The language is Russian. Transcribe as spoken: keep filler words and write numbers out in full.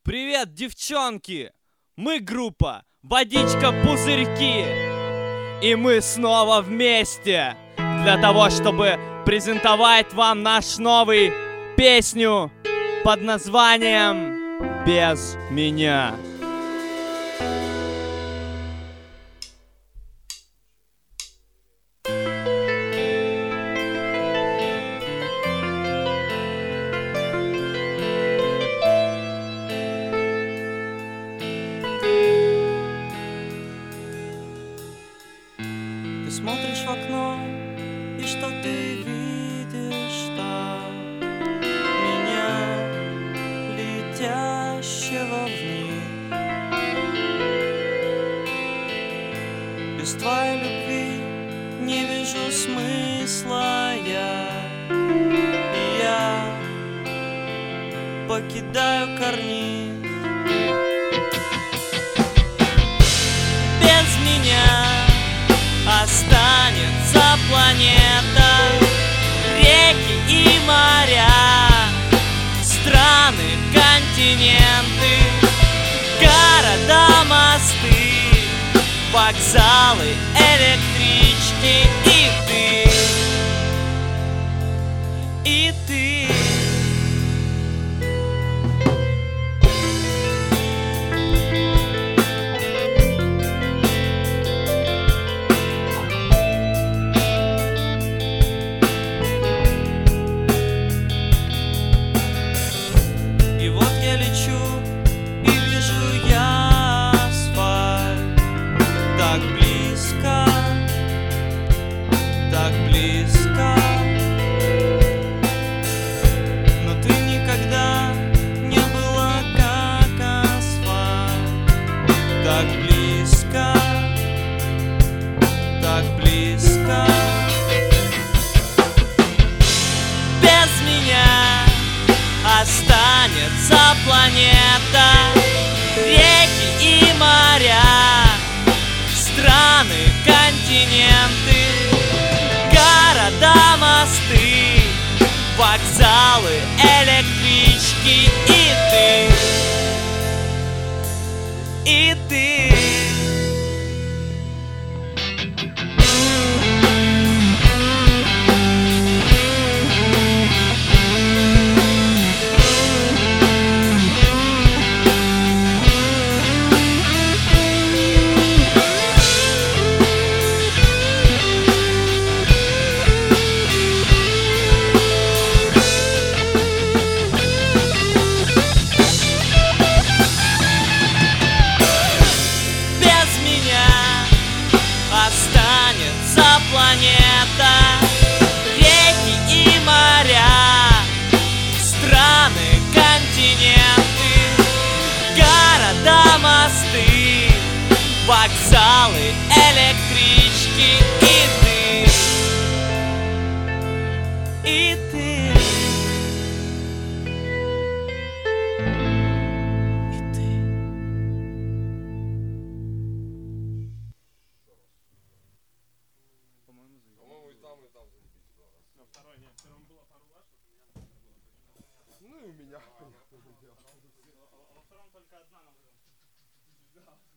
Привет, девчонки! Мы группа Водичка-Пузырьки. И мы снова вместе для того, чтобы презентовать вам наш новый песню под названием «Без меня». Ты смотришь в окно, и что ты видишь там? Меня, летящего вниз. Без твоей любви не вижу смысла я, и я покидаю карниз. Без меня останется планета, реки и моря, страны, континенты, города, мосты, вокзалы, электрички и ты, и ты. Так близко, но ты никогда не была как асфальт. Так близко, так близко. Без меня останется планета, реки и моря, страны, континенты, города, мосты, вокзалы, электрички и ты, и ты. Останется планета, реки и моря, страны, континенты, города, мосты, вокзалы, электрички и ты, и ты. По-моему, и там, и там залепить два раза. Но второй нет, первым было пару раз, вот у меня было точно. Ну и у меня, понятное дело. А во втором только одна на